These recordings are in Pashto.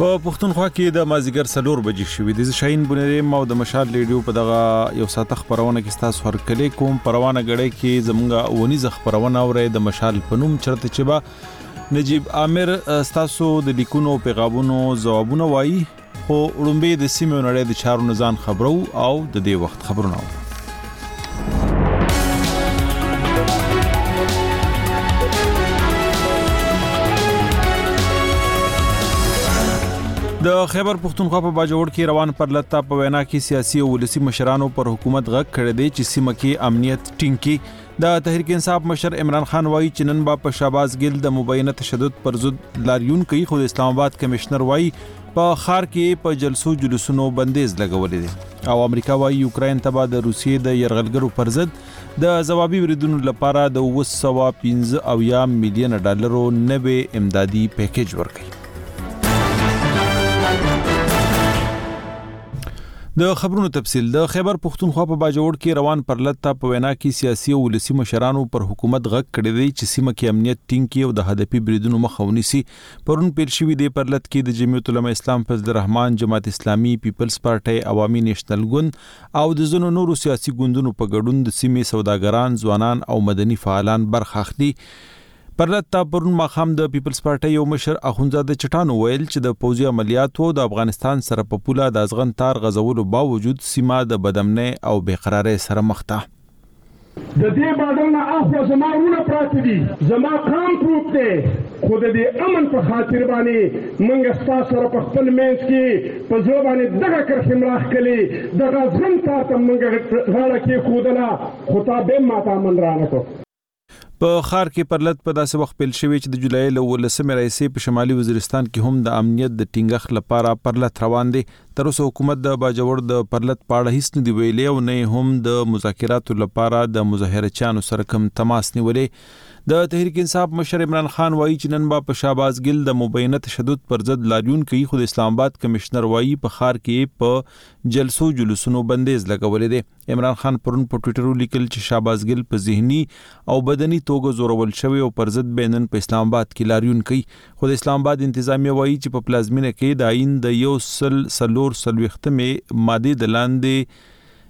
په پښتونخوا کې د مازیګر 4 بجې شوې د شاهین بنریم او د مشال ریډیو په دغه یو ساعت خبرونه کې تاسو هرکلی کوم پروانه غړې کې زمونږه ونی خبرونه اورې د مشال پنوم چرته چې با نجیب عامر تاسو د لیکونو پیغامونو جوابونه وایي خو وړاندې د سیمې نړۍ د چارو نزان خبرو او د دې وخت خبرونه د خیبر پختونخوا په باجوړ کې روان پرلطه په وینا کې سیاسي او ولسی مشرانو پر حکومت غږ کړی دی چې سیمه کې امنیت ټینګ کړي د تحریک انصاف مشر عمران خان وایي چې نن با په شاباز ګل د مبینه تشدد پر ضد لاریون کوي خو د اسلام آباد کمشنر وایي په خار کې په جلسو جلوسونو بندیز لګولې دي او امریکا وایي یوکرين ته د روسیې د يرغلګرو پر ضد د ځوابي وریدونو لپاره د 215 میلیون ډالرو نوې امدادي پیکیج ورکړي د خبرونو تفصیل د خیبر پختونخوا په باجوړ کې روان پرلطه په وینا کې سیاسي او ولسی مشرانو پر حکومت غږ کړی دی چې سیمه کې امنیت ټینګ کړي او د هدفي بریدونو مخه ونیسي پرون پیل شوی دی پرلط کې د جمعیت العلماء اسلام فضل الرحمن جماعت اسلامي پیپلز پارټي عوامي نېشنل ګوند او د زونو نورو سیاسي ګوندونو په ګډون د سیمې سوداګران ځوانان او مدني فعالان برخه اخلي پرلطه پرون ماخام د پیپلز پارټي یو مشر اخونزاده چټانو ویل چې د پوځي عملیاتو د افغانستان سره په پوله د ازغن تار غزولو باوجود سیمه د بدامنۍ او بیقراری سره مخ ده د دې بادل نه اخو زماونه پراته دي زما قام پروت دی خو د دې امن په خاطر باندې منګ ستا سره په خپل مینس کې په ځو باندې دغه کرخې مراخ کړي د ازغن تار ته منګ غاړه کې خودله خو تا به ماته من رانه کو په خار کې پرلط په داسې وخت پیل شوی چې د جولای له 18 رئیسې په شمالي وزیرستان کې هم د امنیت د ټینګښت لپاره پرلط روان دي تر اوسه حکومت د باجوړ د پرلط پاړه هیڅ نه دی ویلي او نه هم د مذاکراتو لپاره د مظاهرچیانو سره کوم تماس نیولې د تحریک انصاف مشر عمران خان وایي چې نن با په شاباز ګل د مبینه تشدد پر ضد لاریون کوي خو د اسلام آباد کمشنر وایي په خار کې په جلسو جلوسونو بندیز لګولې دي عمران خان پرون په ټوئیټر لیکل چې شاباز ګل په ذهني او بدني توګه زورول شوی او پر ضد بینن په اسلام آباد کې لاریون کوي خو د اسلام آباد انتظامیه وایي چې په پلازمینه کې د آئین د یو سلوختمه ماده د لاندې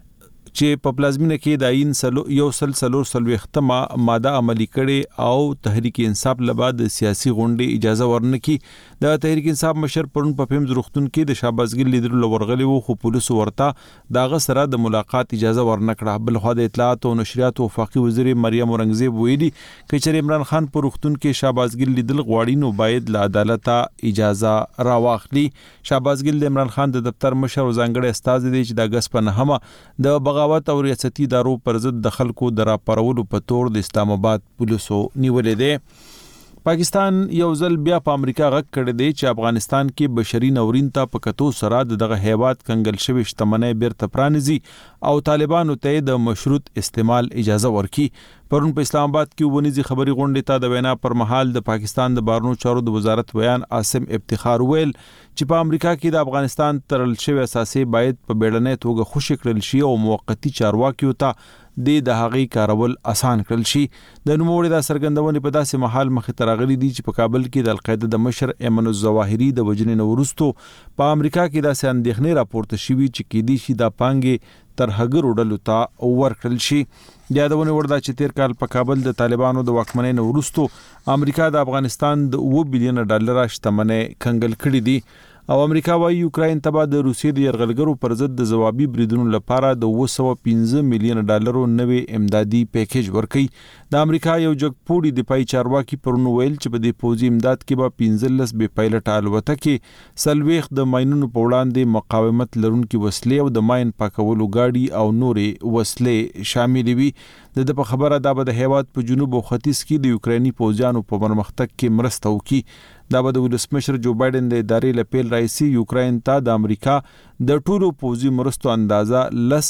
چې په پلازمینه کې د آئین یو سلوختمه ماده عملی کړي او تحریک انصاف لبا د سیاسي غونډې اجازه ورنکړي د تحریک انصاف مشر پرون په فهم زروختون کې د شاباز ګل لیدر لورغلي وو خو پولیسو ورته داغه سره د ملاقات اجازه ورنکړه بل خو د اطلاعات او نشریات وفاقي وزیر مریم اورنګزیب ویلي چې عمران خان پر روختون کې شاباز ګل لیدل غواړي نو باید له عدالت اجازه راواخلي شاباز ګل د عمران خان د دفتر مشر او ځانګړي استاد دی چې د اگست په 9 د بغاوت او ریاستي ادارو پر ضد د خلکو د راپارولو په تور د اسلام آباد پولیسو نیولې دي پاکستان یو ځل بیا په امریکا غږ کړی دی چې افغانستان کې بشري نورین ته په کتو سره دغه هیواد کنګل شوی شتمنۍ بیرته پرانیزي او طالبانو ته د مشروط استعمال اجازه ورکړي پرون په اسلام آباد کې ونیزي خبري غونډې ته د وینا پر مهال د پاکستان د بارنو چارو د وزارت بیان عاصم افتخار ویل چې په امریکا کې د افغانستان ترل شوی اساسي باید په بیړنۍ توګه خوشی کړل شي او موقتی چارواکیو ته د هغې کارول آسان کړل شي د نوموړي د سرګندونې په داسې محل مخې ته راغلي دي چې په کابل کې د القاعده د مشر ایمن الظواهري د وجنې نه وروسته په امریکا کې داسې اندېښنې راپورته شوي چې کېدای شي دا پانګې تر هغه ډلو ته ورکړل شي یادونه ورده چې تیر کال په کابل د طالبانو د واکمنۍ نه وروسته امریکا د افغانستان د 2 بلین ډالر شتمنۍ کنګل کړې دي او امریکا وايي یوکرين ته د روسیې د يرغلګرو پر ضد د جوابي بریدونو لپاره د 215 میلیون ډالرو نوې امدادي پیکیج ورکړي د امریکا یو جګپوړي دفاعي چارواکي پرونو ویل چې په دې پوځي امداد کې به 15 بي پایلټ الوتکې سلويخ د ماينونو په وړاندې مقاومت لرونکي وسلې او د ماين پاکولو گاډي او نورې وسلې شامل وي د په خبره دا به د هیواد په جنوب او ختیځ کې د یوکراني پوځیانو په پرمختګ کې مرسته وکړي دا به د ولسمشر جو بایدن د ادارې لپیل رئیسي یوکرين ته د امریکا د ټولو پوځي مرستو اندازه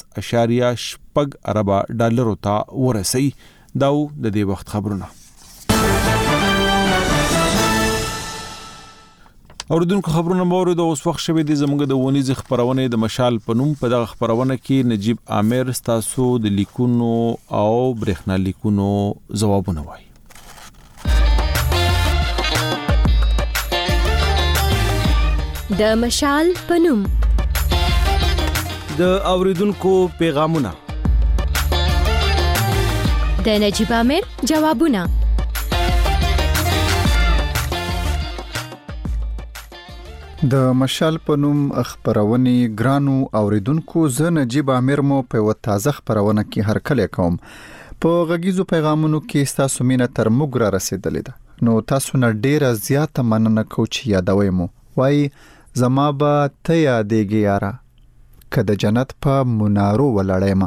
10.8 ارب ډالر ته ورسي دا د دې وخت خبرونه اوردونکو خبرونه موري د اوس وخت شوه د زموږ د ونیز خبرونه د مشال پنوم په دغه خبرونه کې نجیب عامر تاسو د لیکونو او برېښنا لیکونو جوابونه وایي د مشال پنوم د اوریدونکو پیغامونه د نجیب امیر جوابونه د مشال پنوم خبرونې ګرانو اوریدونکو زه نجیب امیر مو په یو تازه خبرونه کې هرکلی کوم په غږیزو پیغامونو کې تاسو مینه تر موږ را رسیدلې ده نو تاسو نه ډیره زیاته مننه کوم چې یادوي مو وای زما به ته یادېږي یاره که د جنت په منارو ولاړم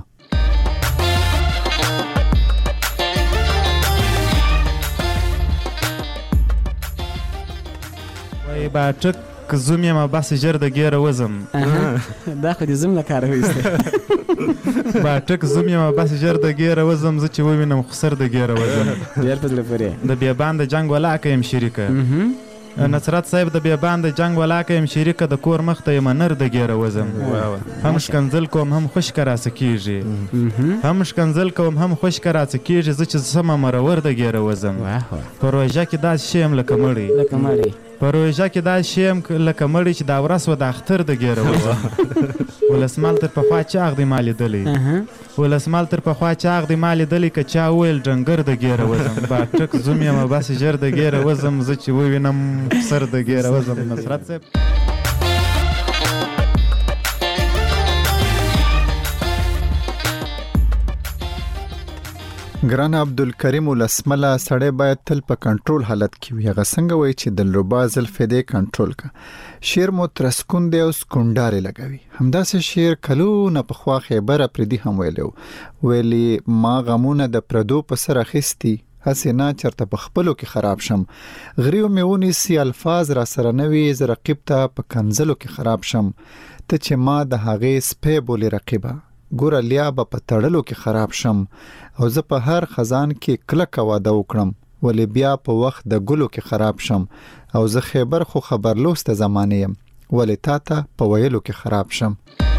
وای باټک زوم یم بس جر د ګیره وزم دا خو دې زوم نه کار وایسته باټک زوم یم بس جر د ګیره وزم زه چې ووینم خسر د ګیره وزم ډېر په زړه پورې د بیابان د جنګ ولاکه یم شریکه نصرت صاحب د بیابان د جنګ ولاکه یم شریکه د کور مخ ته یم نر د ګیره وزم هم شکنځل کوم هم خوش کراسه کیږي هم شکنځل کوم هم خوش کراسه کیږي زه چې سم مرور د ګیره وزم په روژه کې داسې شی یم لکه مړی په روژه کې دا شیم لکه مړی چې دا ورځ و د اختر د ګیره وزم ولسمال تر پخوا چاغ دی ما لیدلی ولسمال تر پخوا چاغ دی ما لیدلی که چا وویل ډنګر د ګیره وزم باټک زوم یم بس ژر د ګیره وزم زه چې ووینم سر د ګیره وزم نصرت صاحب ګران عبدالکریم ولسمله سړی باید تل په کنټرول حالت کې وي هغه څنګه وایي چې دلربا زلفدې کنټرول کا شعر مو ترسکون دی او سکونډارې لګوي همداسې شعر کلونه پخوا خیبر افریدي هم ویلي ما غمونه د پردو په سر اخیستي هسې نه چرته په خپلو کې خراب شم غریو مې ونیسي الفاظ را سره نه وي زه رقیب ته په کنځلو کې خراب شم ته چې ما د هغې سپی بولې رقیبه ګوره لیا به په تړلو کې خراب شم او زه په هر خزان کې کلکه واده وکړم ولې بیا په وخت د ګلو کې خراب شم او زه خیبر خو خبرلوسته زمانه یم ولې تا ته په ویلو کې خراب شم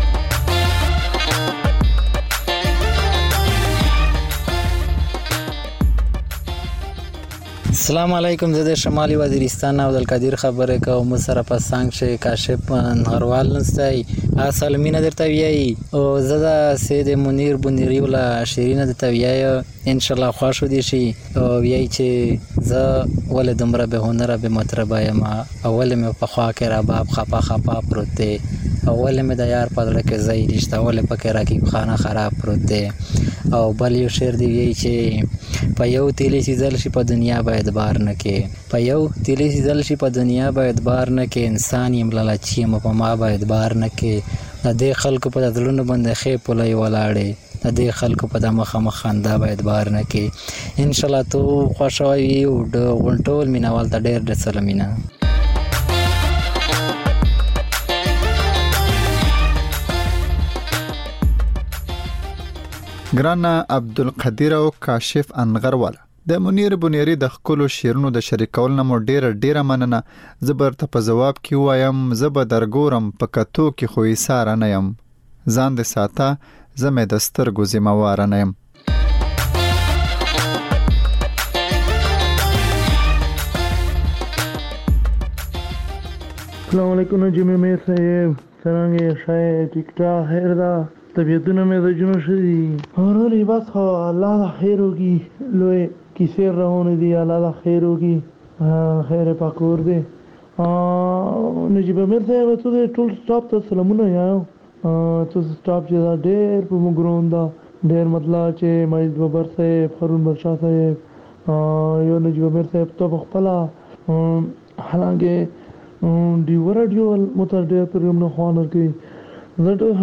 السلام علیکم زه د شمالي وزیرستان او عبدالقادر خبره کوم سره په څنګ شي کاشف نهروال نستای سلامینه درته ویای او زه د سید منیر بنيري ولا شیرینه درته ویای ان شاء الله خوشو دي شي او ویای چې زه ول دمره به هنر به مطرب یم اول مې په خوا کې رباب خپا پروت دی اول مې د یار په لړ کې زئی رښتا ول پکې راکې خانه خراب پروت دی او بل یو شعر دی ویای چې په یو تیلی سیزل شي په دنیا باید بار نه کې په یو تیلی سیزل شي په دنیا باید بار نه کې انسان یم لالچی یم په ما باید بار نه کې د دې خلکو په دلونو باندې خې پولای ولاړې د دې خلکو په د مخ خندا باید بار نه کې ان شاء الله تو خوشوي او د غونټول مینوال ته ډېر سلامینه ګران عبدالقادر او کاشف انغروال د منیر بنيري د خپل شیرونو د شریکول نه مو ډیره مننه زبر ته په جواب کې وایم زب درګورم په کتو کې خو یې ساره نه يم ځان د ساته زمې د سترګو ذمہوار نه يم السلام علیکم جمعه مې صاحب څنګه شای ټیک ټاک خیر دا طبیعتونه مې د جنو شدي اورلی بس خو الله دا خیر ہوگی لوی کیسه روانه دی الله دا خیر ہوگی خیر پاکور دی نجیب امیر صاحب ته ټول سټاپ ته سلامونه یاو ته سټاپ چې دا ډېر په مګرون دا ډېر مطلب چې مایز ببر صاحب خرون بادشاہ صاحب یو نجیب امیر صاحب ته خپل حالانکه دی ورډیو متر ډېر پروګرام نه خوانر کوي زه ټول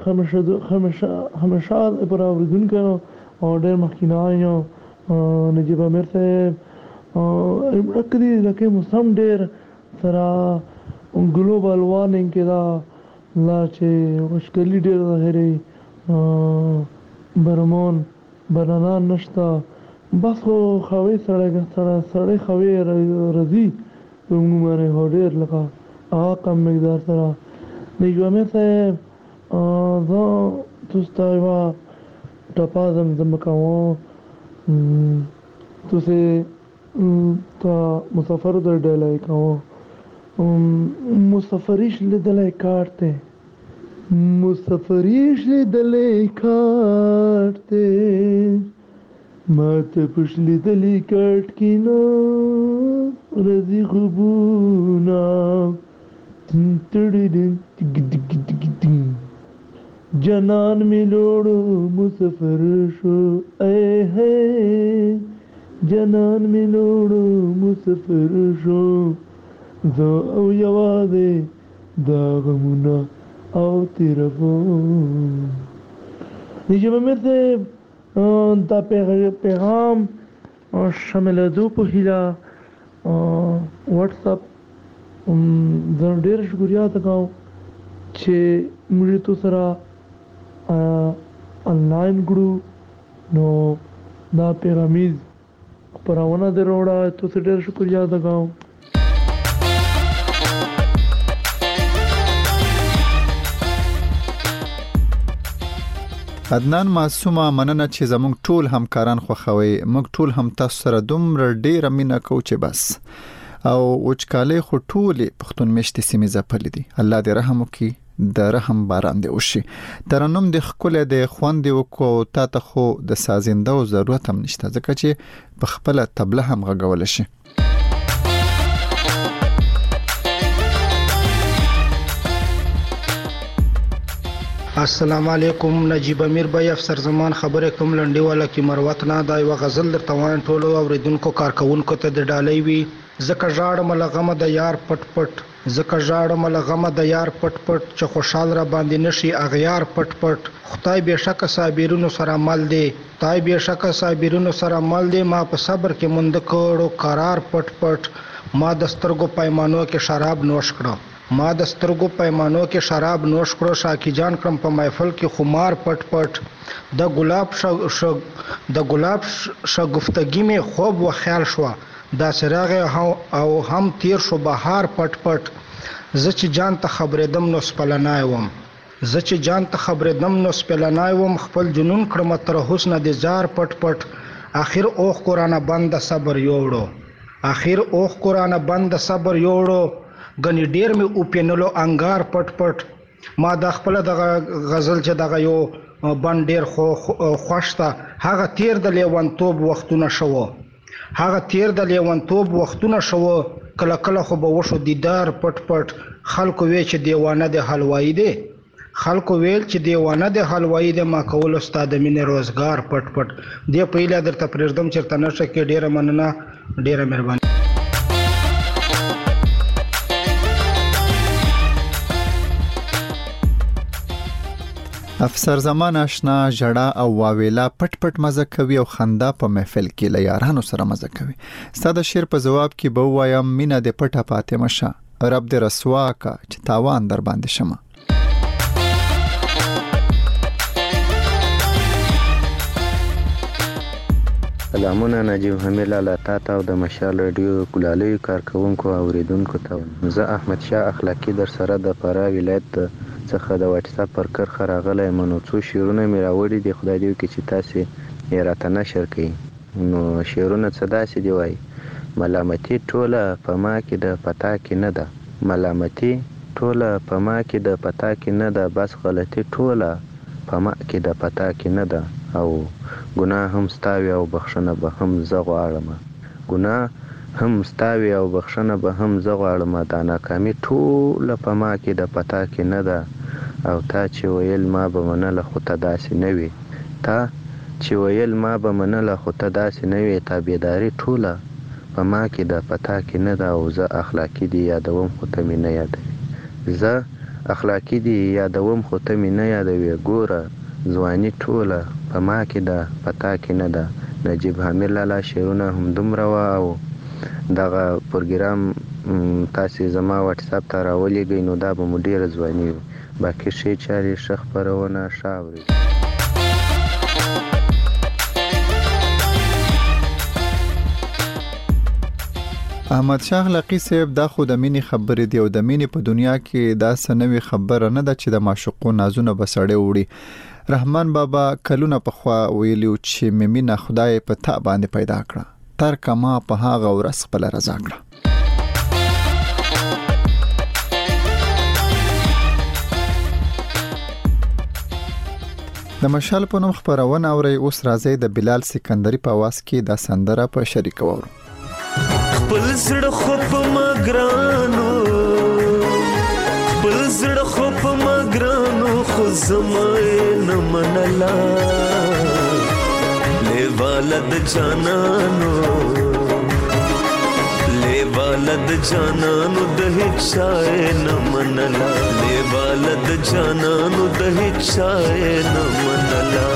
همیشه پر اوریدونکو او ډېر مخکینه یم نجیب امیر صاحب ډکدي لکه موسم ډېر سره ګلوبال وارمنګ کې دا لا چې مشکلي ډېر ظاهري برمون بنانان نشته بس خو خوي سړی خوي رضي په عمومي هو ډېر لکه هغه کم مقدار سره نجیب امیر صاحب زه تاسو ته یوه ټپه زمزمه کوم تاسو ته مسافرو ته ډالۍ کوم مسافریش لیدلی کارت دی مسافریش لیدلی کارت دی ما ته پش لیدلی کارت کې نو رضی خوبونا جنان می لوړو مسافر شو اے ہے جنان می لوړو مسافر شو زه او یوازې دا غمونه او تیرفون نجیب امیر صاحب دا پیغام شاملېدو په هیله واتساپ زه ډېر شکریا ادا کوم چې موږ تو سره آنلاین کړو نو دا پیغامیز خپرونه دې راوړه تو سره ډېر شکریا ادا کوم عدنان معصومه مننه چې زموږ ټول همکاران خوښوي موږ ټول هم تاسو سره دومره ډېره مینه کوو چې بس او وچکالۍ خو ټولې پښتون میشتې سیمې ځپلې دي الله دې رحم وکړي د رحم باران دې وشي ترنم دې ښکلی دی خوند دې وکړو تا ته خو د سازندو ضرورت هم نشته ځکه چې په خپله طبله هم غږولی شي السلام علیکم نجیب امیر بھائی افسر زمان خبره کوم لنډی والا کی مروت نه دا یو غزل در توان ټولو اوریدونکو کارکونکو ته د ډالۍ وی زکه ژاړم لغمه د یار پټ پټ زکه ژاړم لغمه د یار پټ پټ چې خوشحال را باندې نشي اغیار پټ پټ خدای بهشکه صابرونو سره مل دی خدای بهشکه صابرونو سره مل دی ما په صبر کې مند کړو قرار پټ پټ ما د سترګو پیمانو کې شراب نوش کړو ما د سترګو پیمانو کې شراب نوش کړو شاکی جان کړم په محفل کې خمار پټ پټ د ګلاب شګفتګي می خوب و خیال شو دا سراغ او هم تیر شو بهار پټ پټ زه چې جان ته خبرې دم نو سپلنای وم زه چې جان ته خبرې دم نو سپلنای وم خپل جنون کړم تر حسن د زار پټ پټ اخر اوخ قرآن بند صبر یوړو اخر اوخ قرآن بند صبر یوړو غنی ډیر می اوپینلو انګار پټ پټ ما د خپل د غزل چې دغه یو بند ډیر خوښتا هغه تیر د لیوانتوب وختونه شو هغه تیر د لیوانتوب وختونه شو کله کله خو به وشو دیدار پټ پټ خلکو وی چې دیوانه د حلوایی دی خلکو ویل چې دیوانه د حلوایی دی ما کول استاد مینه روزګار پټ پټ دی پهله درته پرېږدم چرته نشه کې ډیره مننه ډیره مهرباني افسر زمان آشنا جړه او واویلا پټ پټ مزه کوي او خندا په محفل کې له یارانو سره مزه کوي ستاسو شعر په جواب کې به وایم مینه د پټه فاطمه شه رب دې رسوا کا چې تاوان در باندې شمه سلامونه نجیب حمیل لاله تاته او د مشال رادیو کولالي کارکونکو اوریدونکو ته زه احمد شاه اخلاقی در سره د فراه ولایت څخه د واتس اپ پر کرخه راغلی منو څو شعرونه مې راوړي دي خدای دې وکړي چې تاسې یې راته نشر کړئ نو شعرونه څه داسې دي وایي ملامتي ټوله په ما کې د پتا کې نه ده ملامتي ټوله په ما کې د پتا کې نه ده بس غلطي ټوله په ما کې د پتا کې نه ده او ګناه هم ستاوي او بخښنه به هم زه غواړم ګناه هم ستاوي او بخښنه به هم زه غواړم دا ناکامي ټوله په ما کې د پتا کې نه ده او تا چې ویل ما به منله خو ته داسې نه وي تا چې ویل ما به منله خو ته داسې نه وي تابعداري ټوله په ما کې د پتا کې نه ده او زه اخلاقي دي یادوم خو ته مې نه یادوي زه اخلاقي دي یادوم خو ته مې نه یادوي ګوره ځواني ټوله په ما کې ده پتا کې نه ده نجیب حامد لاله شعرونه هم دومره وه او دغه پروګرام تاسې زما واتس اپ ته راولېږئ نو دا به مو ډېره ځواني وي باقي ښې چارې ښه خپرونه ښه اورئ احمد شاه اخلاقی صاحب دا خو د مینې خبرې دی او د مینې په دنیا کې دا سنوي خبره نه ده چې د معشوقو نازونه بسړې وړي رحمان بابا کلونه پخوا ویلو چې مینه خدای په تا باندې پیدا کړه تر کما په هغه ورځ خپل رضا کړه د مشال په نوم خبرونه اوري. اوس راځي د بلال سکندری په आवाज کې د سندره په شریک وورو. خپل زړه خو په مګرانو خپل زړه خو په مګرانو خو زمای نه منلا لیواله د جانانو لیواله د جانانو د هیڅ شای نه منلا لیواله د جانانو د هیڅ شای نه منلا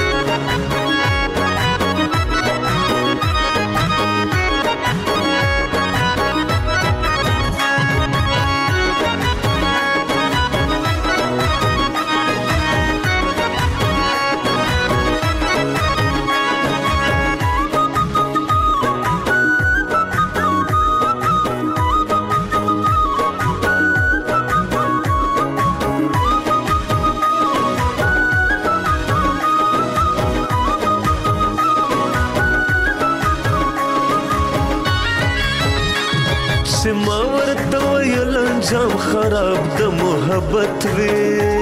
جام خراب د محبت وی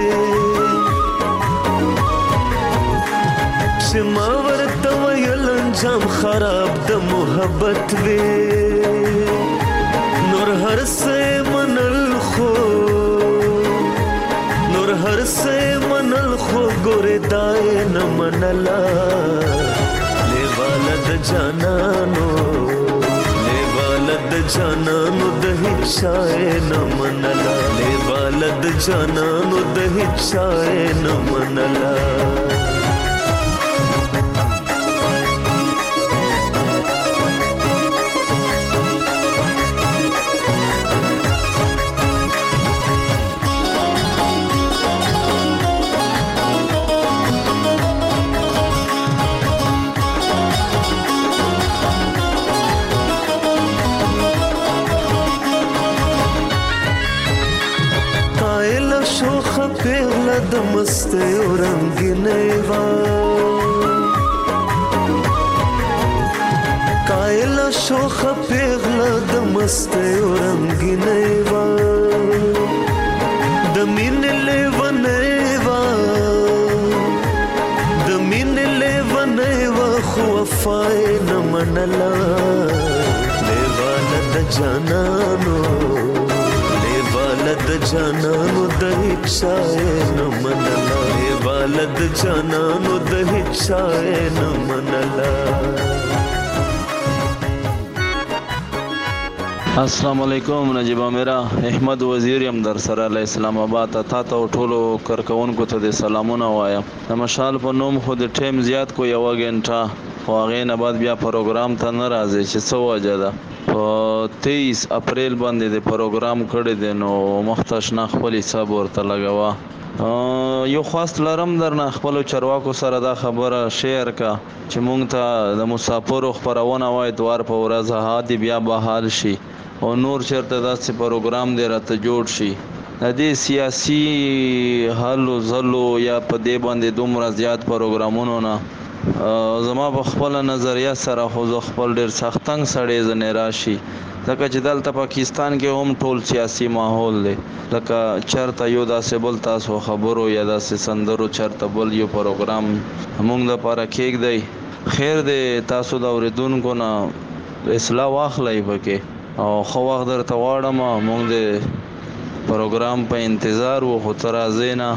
شما ورته ویل جام خراب د محبت وی نور هر څه منل خو نور هر څه منل خو ګورې دای نه منلا لیواله د جانانو د جانانو د هیڅ شای نه منلا لیواله د جانانو د هیڅ شای نه منلا پیغله د مسته او رنگینه وا کایلا شوخه پیغله د مسته او رنگینه وا د مين لیونه وا د مين لیونه وا خو وفای نه منلا لیواله د جانانو د جانانو د هیڅ شای نه منلا لیواله د جانانو د هیڅ شای نه منلا السلام علیکم نجیبا میرا احمد وزیر یم در سره له اسلام آباد ته ټولو کارکونکو ته د سلامونه وایم. د مشال په نوم خو د ټیم زیات کو یو غنټه خو هغه نه بعد بیا پروګرام ته نه راځي چې څه وجه ده. 23 اپریل باندې د پروګرام کړی دی نو مختش نه خپل حساب ورته لګوا. یو خواست لرم درنه خپل چرواکو سره دا خبره شیر کا چې مونږ ته د مسافرو خبرونه وای دوار په ورځ هادي بیا بحال شي او نور چرته داسې پروګرام دی راته جوړ شي. د دې سیاسي حلو زلو یا په دې باندې دومره زیات پروګرامونو نه زما په خپل نظریه سره خو خپل ډیر سختنګ سړی زنه راشي ځکه چې دلته پاکستان کې هم ټول سیاسي ماحول دی لکه چرته یو داسې بل تاسو خبرو یا داسې سندرو چرته بل یو پروګرام موږ لپاره کېږ دی. خیر دی تاسو د اوریدونکو نه اصلاح واخلئ پکې او خو وخت درته واړم موږ د پروګرام په انتظار وو خو تر راځي نه.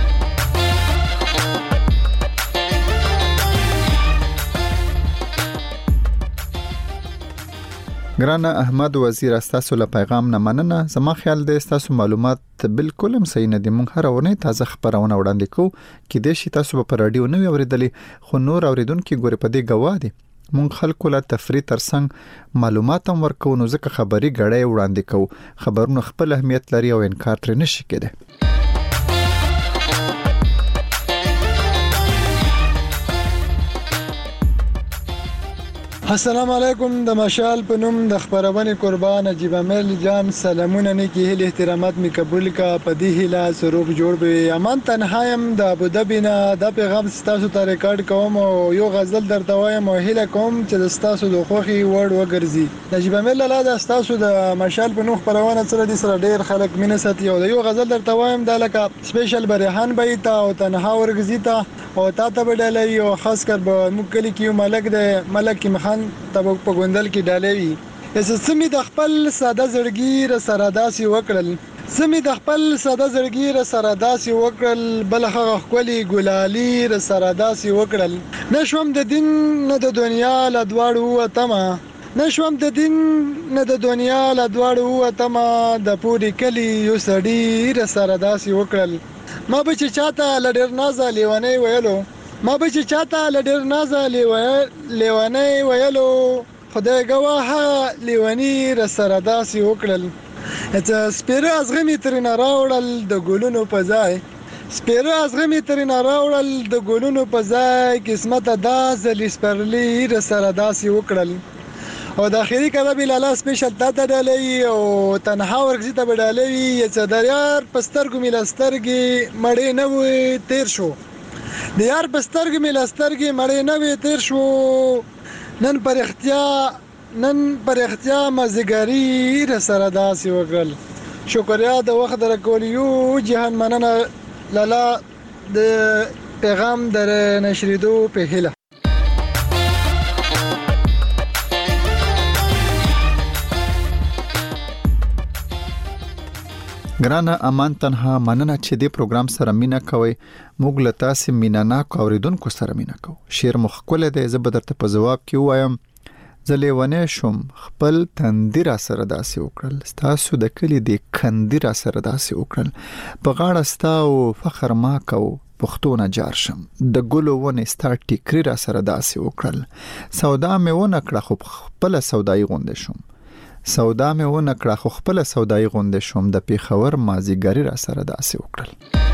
ګران احمد وزیر استاسو له پیغام نه مننه. زما خیال دی استاسو معلومات بالکل هم صحیح نه دي. مونږ هر ونه تازه خبرونه وړاندې کوو کې د شي تاسو په رادیو نه اوریدلې خو نور اوریدونکو ګوري په دې گواه دي. مونږ خلکو له تفریح ترڅنګ معلومات هم ورکو نو ځکه خبري غړې وړاندې کوو. خبرونه خپل اهمیت لري او انکار تر نشي کېده. السلام علیکم. د مشال په نوم د خبرونه قربان نجیب امیر جان سلامونه نیکی هیل احترامات می قبول کا پدی هلا سروب جوړ به امان تنهایم د ابوظبی نه د پیغام ستاسو ته ریکارډ کوم او یو غزل درته وایم او هیله کوم چې ستاسو د خوخي ورډ وګرځي. نجیب امیر لاله د ستاسو د مشال په نوم خبرونه سره د سره ډیر خلک مینه ساتي او یو غزل درته وایم د لکه سپیشل برهان بیت او تنها ورګزی ته او تا ته به ډالۍ او خاص کر به موږ کلی کې ملک د ملک مخان ته په ګوندل کې ډالۍ وي سمې د خپل ساده زړګي را سره داسې وکړل سمې د خپل ساده زړګي را سره داسې وکړل بل هغه خولي ګلالي را سره داسې وکړل نشوم د دین نه د دنیا له دواړو وتمه نشوم د دین نه د دنیا له دواړو وتمه د پوری کلی یو سړی را سره داسې وکړل ما به چې چاته لډر نازه لیونی ویلو ما به چې چاته لډر نازه لیونی ویلو خدای گواه لیونی را سره داسې وکړل سپیره ازغمی ترنه راوړل د ګلونو په ځای سپیره ازغمی ترنه راوړل د ګلونو په ځای قسمت دا زلی سپرلی را سره داسې وکړل او د اخیری کله لاله سپیشل تا ته ډالۍ او تنها ورګزي ته ډالۍ چې د یار پسترګو ملسترګي مړې نه وي تیر شو د یار پسترګو ملسترګي مړې نه وي تیر شو نن پر اختیا مزګری را سره داسې وکړل شکریا د وخت در کولیو جهان مننه لالا د پیغام در نشریدو په هیله ګرانه امان تنها مننه چې دې پروګرام سره مینا کوي موږ له تاسو مینا نه اوریدونکو سره مینا کو شعر مخکله د زه بدرته په جواب کې وایم زلیونه شم خپل تندیر سره داسې وکړل تاسو د کلی د کندیر سره داسې وکړل په غاړه ستاو فخر ما کو پښتو نه جار شم د ګلو ونه ستا ټیکری را سره داسې وکړل سودا مې ونه کړه خو خپل سودای غونډه شم سودا مې ونه کړه خو خپل سودای غونډه شوم د پیښور مازیګری را سره داسې وکړل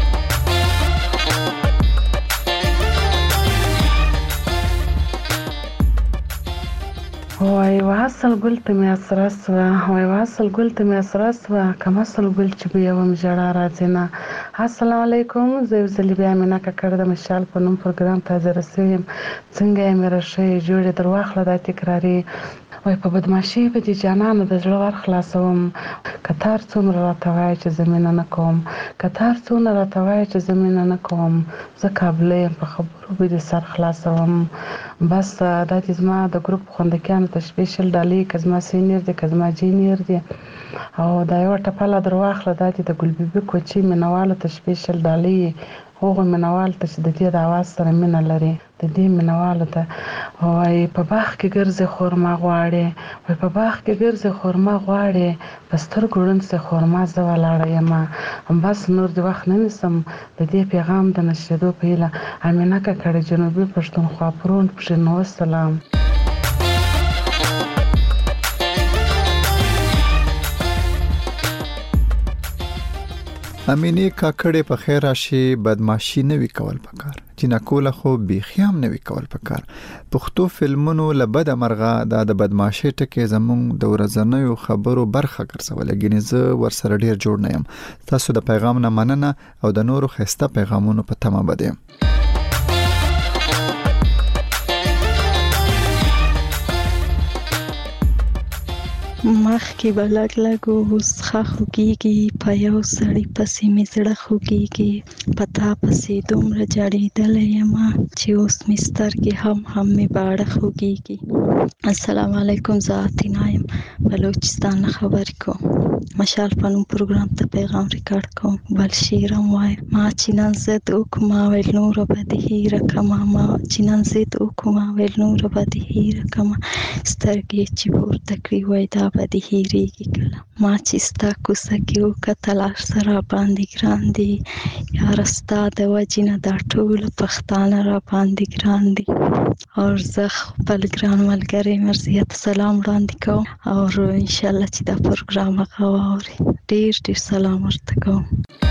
وای واصل ګل ته مې اسرس وای واصل ګل ته مې اسرس کم اصل ګل چې به یوم جړا راځي نه السلام علیکم زه زلی بیا مې نه کړه د مشال په نوم پروګرام ته زه رسیم څنګه یې مې راشه جوړې درواخله د تکراری وای په بدمعشي به دي جانانه د زړه ور خلاصوم کتار څومره راتوای چې زمينه نه کوم کتار څومره راتوای چې زمينه نه کوم زه کابلې په خبرو به دي سر خلاصوم بس دا د زما د ګروپ خوندکانو ته سپیشل ډالۍ کزما سینیر دي کزما جینیر دي او دا یو ټپاله درواخله د ګلبيبي کوچی منواله ته سپیشل ډالۍ هغه منوال ته چې د دې د आवाज سره مینه لري د دې منوال ته وای په باغ کې ګرځي خورما غواړي وای په باغ کې ګرځي خورما غواړي پستر ګړن سه خورما ز ولاړه یم بس نور د وخت نه نسم د دې پیغام د نشریدو په اله امینه کړه جنوبي پښتونخوا پرون پښنو سلام امینه کاکړې په خیر راشي بدمعشي نه وی کول پکار جنکوله خو بیخیام نه وی کول پکار پښتو فلمونو لبد مرغه د بدمعشي ټکي زمونږ د ورځنیو خبرو برخه ګرځول غني زه ور سره ډیر جوړ نه يم تاسو د پیغام نه مننه او د نورو خسته پیغامونو په تمه بده مخ کې بلګ لګو اوس خخو کیږي په یو سړی پسې می زړه خو کیږي پتا پسې دومره جړېدل یم چې اوس مستر کې هم می باړه خو کیږي السلام علیکم ذاتینا یم بلوچستان خبر کو مشال پنوم پروګرام ته پیغام ریکارډ کوم بل شیرم وای ما چینن زد وکما ویل نور بده رقم ما چینن زد وکما ویل نور بده رقم سترګې چې ورته کړی وای دا بدی هیریږي کله ما چې ستا کوڅه کې وکتل سره باندې ګران دي یار ستا د وجې نه دا ټول پښتانه را باندې ګران دي او زه خپل ګران ملګری مرضیه ته سلام وړاندې کوم او انشاءالله چې دا پروګرام هغه واوري ډیر ډیر سلام ورته کوم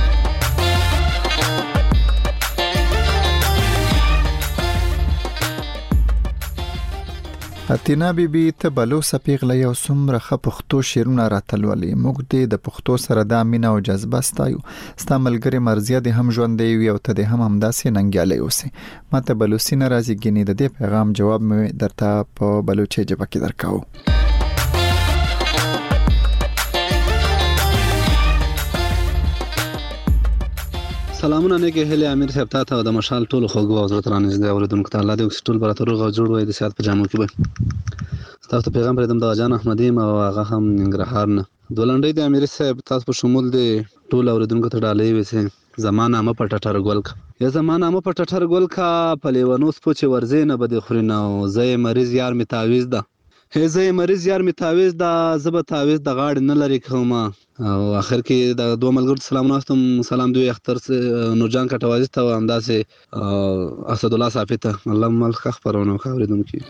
اتینا بیبي ته بلو سپیغله یو څومره ښه پښتو شعرونه راتلولې موږ د پښتو سره د مینه او جذبه ستایو ستا ملګری مرضیه د هم ژوندې وي او ته د هم همداسې ننګیالی اوسې ماته بلوچي نه راځي ګینې د دې پیغام جواب مې درته په بلوچي ژبه کې درکاو سلامونه نه کې هله امیر صاحب ته د مشال ټول خوګو او زړه ترانه دې اوریدونکو ته الله دې ټول براتور او جوړ وي د سیاست په جامو کې به تاسو ته پیغام پرېدم د جان احمدی او هغه هم ننګرهار نه دولنډي د امیر صاحب تاسو په شمول دې ټول اوریدونکو ته ډالۍ وسه زمانه ما په ټټر ګول کا یا زمانه ما په ټټر ګول کا په لیوانوس پوچ ورزې نه بده خورینه او زې مریض یار می تعویز ده زې مریض یار می تعویز ده زب تعویز د غاړ نه لري کومه او اخر کې د دوه ملګرو سلام ناستم سلام دوی اختر نورجان کټوازی ته انداسه اسد الله صافته الله ملک خبرونه اوریدونکو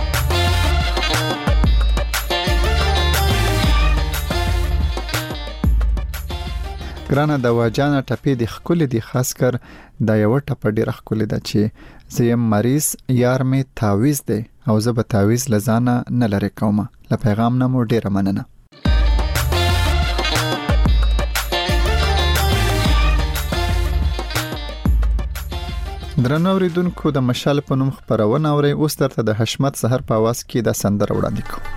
ګرانه د واجانه ټپې د خکل دي خاص کر د یو ټپ ډیر خکل ده چې زیم مریض یار می تعویز دی او زه به تعویز لزانه نه لری کومه ل پیغام نه مو ډیره مننه درنو اوریدونکو د مشال په نوم خبرونه اوري اوس درته د حشمت سحر په आवाज کې د سندره وړاندې کوم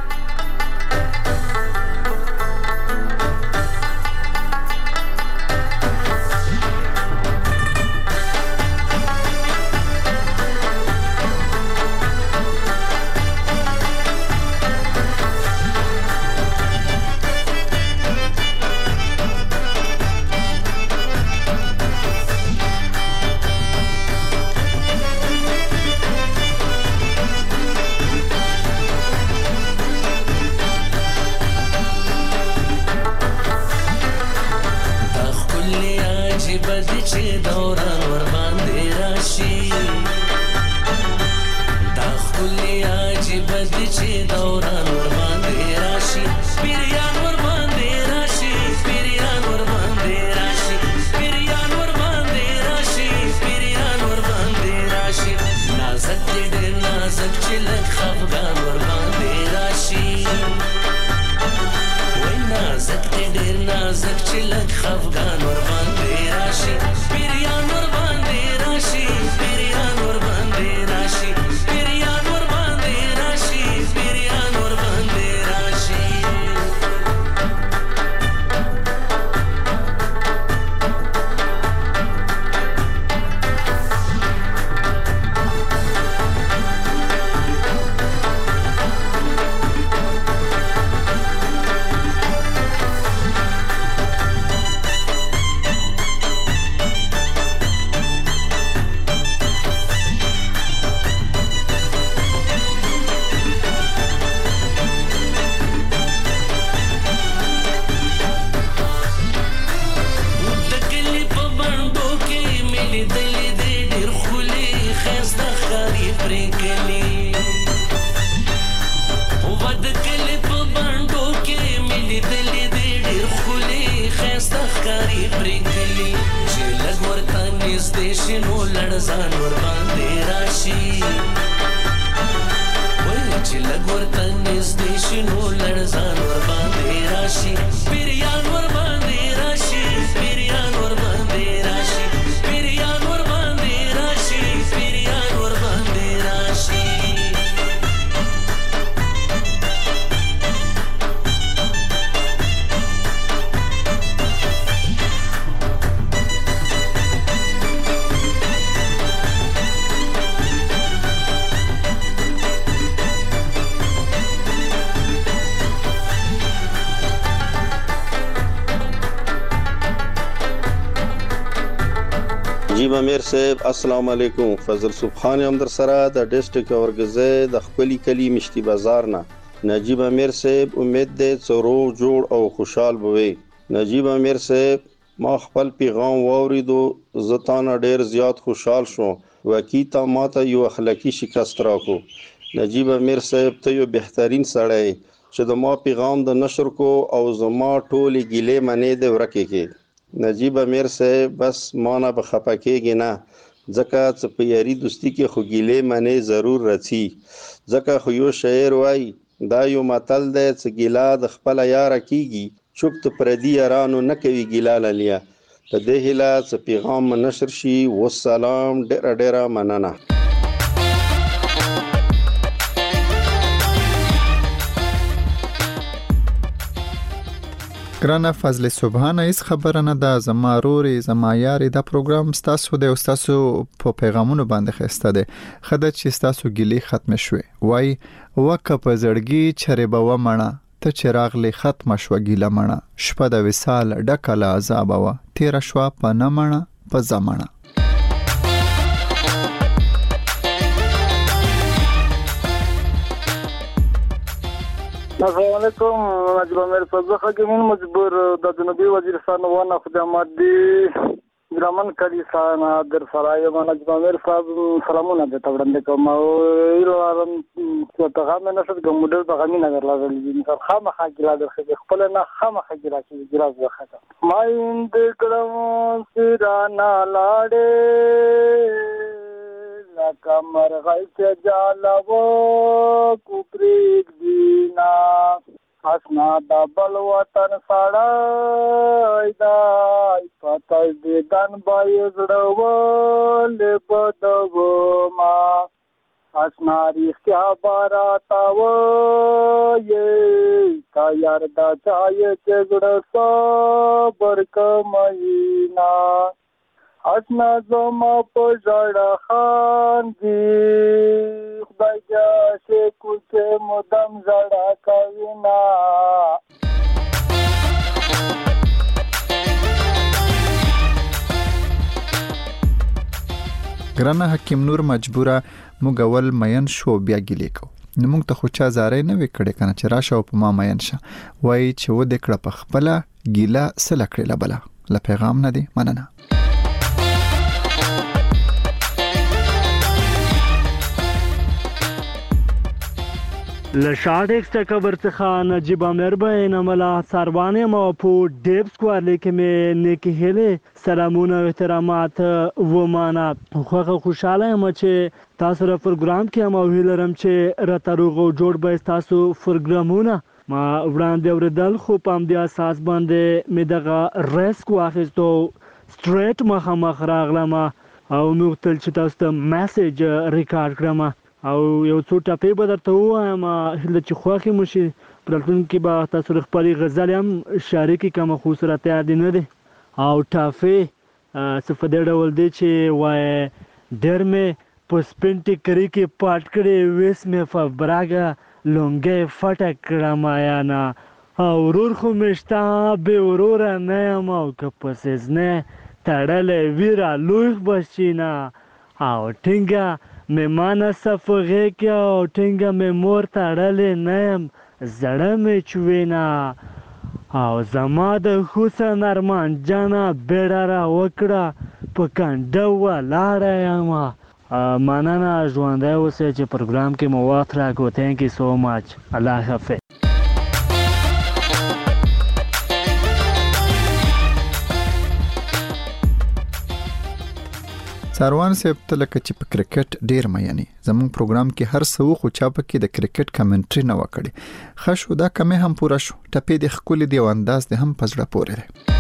نجیب امیر صاحب السلام علیکم فضل سبحان هم در سره د ډیسټریکټ اورګزه د خپل کلی مشتي بازار نه نجیب امیر صاحب امید دې څورو جوړ او خوشحال بوي نجیب امیر صاحب ما خپل پیغام واوریدو زتانه ډیر زیات خوشحال شو وکیتا ماته یو اخلاقی شکست راکو نجیب امیر صاحب ته یو بهترین سړی چې د ما پیغام د نشر کو او زما ټولې ګیلې منې د ورکه کې نجیب امیر صاحب بس مانا بخپکیږي نه ځکه چې په یاري دوستی کې خو ګیلې منې ضرور رچی ځکه خو یو شاعر وای دا یو متل دی چې ګیلا د خپل یار کیږي چوپ ته پردي یارانو نه کوي ګیلا لیا ته دې هلا چې پیغام نشر شي والسلام ډېر مننه ګرانه فضل سبحانه هیڅ خبره نه ده، زما روري زما یاري. دا پروګرام ستاسو د استادو په پیغامونو باندې خسته ده. خدای چې ستاسو ګلی ختم شوي وای وکه په زړګي چرې به ومنه ته چراغ لې ختم شو ګیله مڼه. شپه د وصال ډکه له عذاب وا تیر شو په نه مڼه په زمانه. السلام علیکم. نجیب امیر صاحب خګمون مجبور د جنوبي وزیرستان ونه خدمات دي ګرامن کلی سانا در سرای ما نجیب امیر صاحب سلامونه د تړاندې کوم او ایران څه پیغام نه شد ګمډر پیغام نه درلازل دي مثال خامخا ګلا در خپل نه خامخا ګلا چې ګلا وخته ما اند کړم سرانا لاړې لکه مرغۍ چې جالو کوپریک دینا اسنا دبل وطن سړای دای پتاي دن بای زړول بدو ما اسنا ریختیا باراتاو یې تا یار دا چای چې زړه صبر کمینا اسنا زما په ژړا خان دی خدای جا چې کوڅه مدام ژړا کوي نا. ګرانه حکیم نور مجبوره موږ اول مین شو بیا ګیلې کو نو موږ ته خو چا زارې نه وې کړې کنه چې راشه او په ما مین شه وای چې و دې کړه په خپله ګیله سله کړې له بله له پیغام نه دی مننه. لشاد ایکسټا ورڅخه نجیب امیر به نملا سروانه مو په ډیب سکوار لیکه مې نیکی هله سلامونه او احترامات و معنا خوخه خوشاله یم چې تاسو را پروګرام کې مو هیلرم چې راتروغو جوړ به تاسو پروګرامونه ما وړاندې اوردل خو پام دی اساس باندې مې دغه ریسک واخیستو سټریټ مخامخ راغلم او نو تل چې تاسو ته میسج ریکارډ کړم او یو څو ټاپې به درته ووایم هله چې خوښې مو شي پرلتون کې به تاسو خپلې غزلې هم شریکې کړم خو سره تیار دي نه دی او ټافې څه په دې ډول دی چې وایي ډېر مې په سپین ټیکري کې پاټ کړې ویس مې په براګه لونګۍ فټه کړم یانه او ورور خو مې شته بې وروره نه یم او که په سیزنې تړلی ویره لوی به شي نه او ټینګه مې مانه صفغې کې او ټینګه مې مور تړلی نه یم زړه مې چوینه او زما د حسن ارمان جانه بیړه را وکړه په کنډه ولاړه یم. مننه ژوندی اوسئ چې پروګرام کې مو وخت راکړو. تھینک یو سو مچ. الله حافظ. ساروان صاحب ته لکه چې په کرکټ ډیر مېنی زموږ پروګرام کې هر څو خو چا پکې د کرکټ کمنټري نه وکړي خشو دا کمه هم پورا شو ټپې د خپل دی او انداز د هم پزړه پورې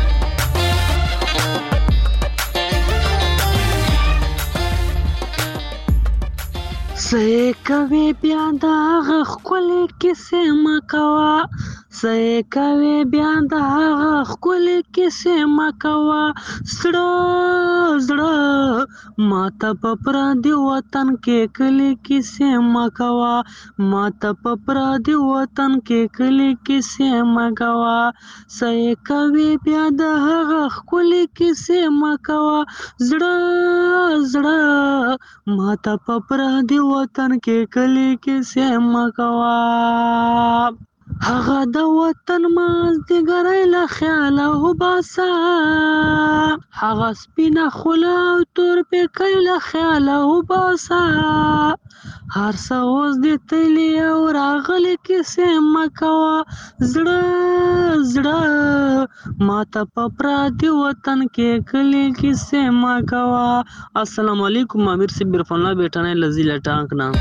سې کوي بیا دا خپل کیسه مکوا سې کوي بیا دا خپل کیسه مکوا سړو زړه ماته پپر دی وطن کې کلی کیسه مکوا ماته پپر دی وطن کې کلی کیسه مکوا سې کوي بیا دا خپل کیسه مکوا زړه زړه ماته پپر دی وطن کې کلی کیسه مکوا هغه د وطن ماز دی ګرای له خیال او باسا هغه سپینه خوله او تور په کله خیال او باسا هر څه اوس دی تلی او راغلی کیسه مکوا زړه زړه ماته پپرا دی وطن کې کلی کیسه مکوا. السلام علیکم امیر سی برفن الله بیٹانه لذیله ټانک نام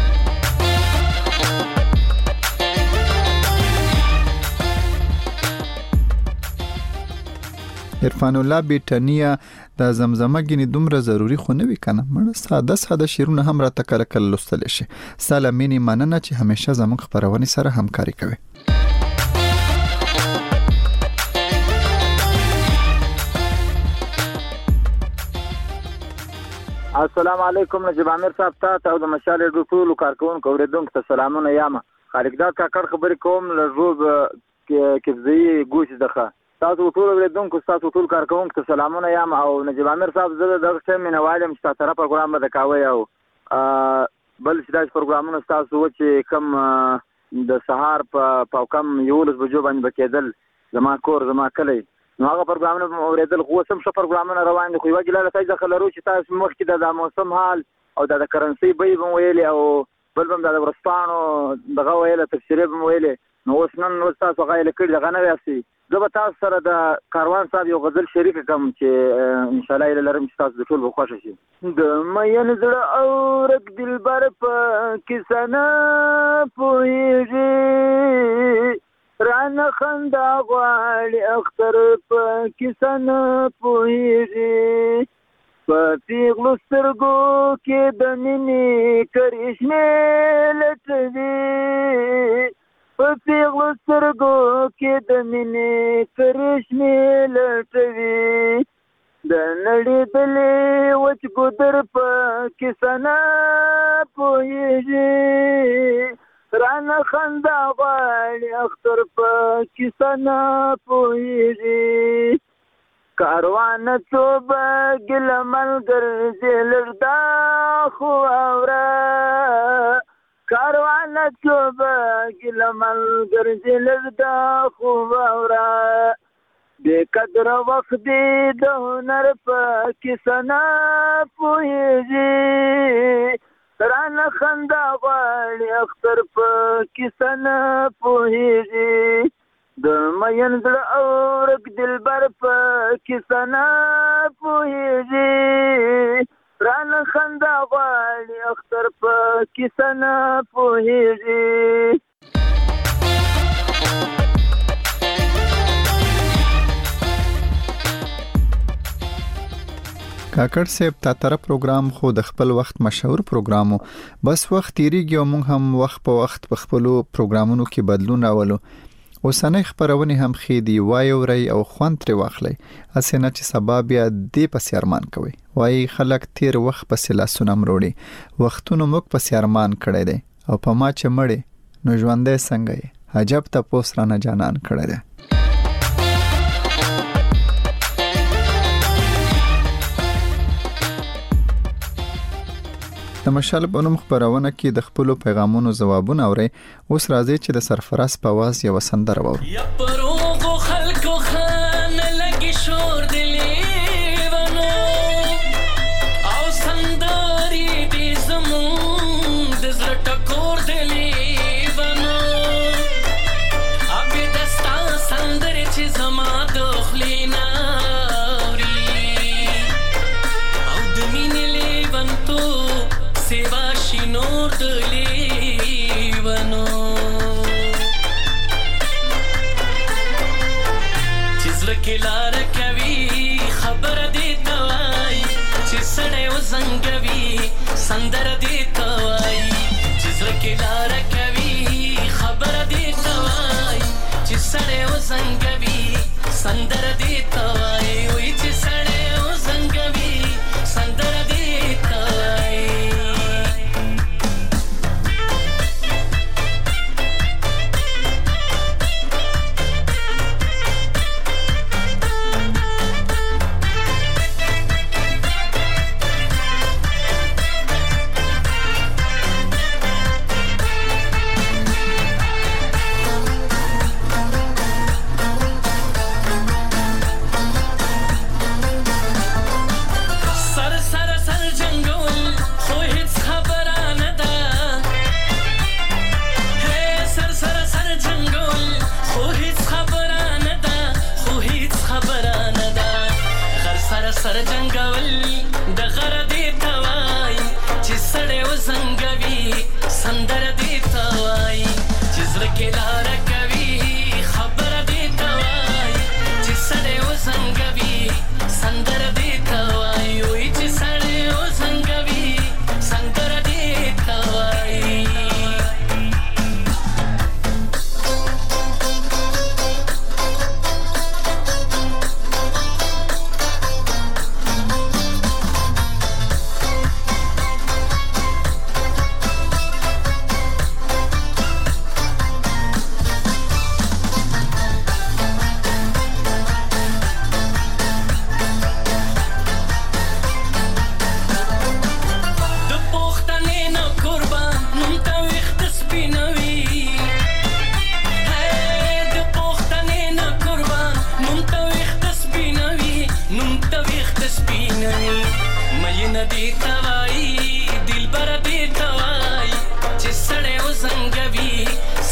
عرفان الله بیٹانیا د زمزمه غنی دومره ضروری خو نه وی کنه مړه ساده ساده شیرونه هم را تکل کل لستل شي. سلامینی مننه چې همیشه زموږ خبرونه سره همکاري کوي. السلام علیکم نجیب عامر صاحب ته او د مشال ریډیو ټولو کارکونکو اوریدونکو ته سلامونه یم. خالقدار کاکړ خبرې کوم له روز کفزی ګوش دغه تاسو ټول اوریدونکو تاسو ټول کارکونکو ته سلامونه یم. او نجیب عامر صاحب زه دغه څه مینوالم چې تاسو په پروګرام باندې کاوي او بل چې دا پروګرامونه تاسو چې کم د سهار په کم یولس بجو باندې بکیدل زما کور زما کلی نو هغه پروګرامونه اوریدل خو سم څه پروګرامونه روان دي خو یو ګلاله تاسو خلرو چې تاسو مخکې د موسم حال او د کرنسي بیه بم ویلې او بل بم د ورستانو دغه ویله تفسیری بم ویلې نو اوس نن تاسو غایله کړي دغه نه واسي زه به تاسو سره د کاروان صاحب یو غزل شریک کوم چې ان شاء الله لرم چې تاسو ټول به خوښ شي. د مین زړه او رک دلبر په کیسه پوهیږي رانه خندا غواړي اختر په کیسه نه پوهیږي په پیغلو سترګو کې د مینې کرشمې لټوي په پیغلو سترګو کې د مینې کرشمې لټوي د نړېدلې وچ ګودر په کیسه نه پوهیږي رانه خندا غواړي اختر په کیسه نه پوهیږي کاروان توبه ګله ملګرځې لږ دا خو اوره کاروان توبه ګله ملګرځې لږ دا خو اوره بې قدره وخت دې د هنر په کیسه نه پوهیږي رانه خندا غواړي اختر په کیسه نه پوهیږي د مین زړه او رک دلبر په کیسه نه پوهیږي رانه خندا غواړي اختر په کیسه نه پوهیږي. کاکړ صاحب تا تر پروګرام خو د خپل وخت مشهور پروګرامو بس وخت تیریږي او موږ هم وخت په وخت په خپل پروګرامونو کې بدلون راولو. اوسنۍ خبرونه هم خېدي وایوري او خوند تر واخلي اسنه چې سبب بیا دې پس ارمان کوي وای خلک تیر وخت په سلاسونه مروړي وختونو موږ په ارمان کړی دی او په ما چې مړې نو ژوندې څنګه عجب ته پوسرانه جانان کړی دی. د مشال بنوم خبرونه کې د خپل پیغامونو جوابونه اوري اوس راځي چې د سرفراز په आवाज یو سندره وورو. سندر دی توای چې زړه کې لار کوي خبر دی توای چې سړی وزنګوي سندر دی توای وای چې سړی وزنګوي سندر دی توای.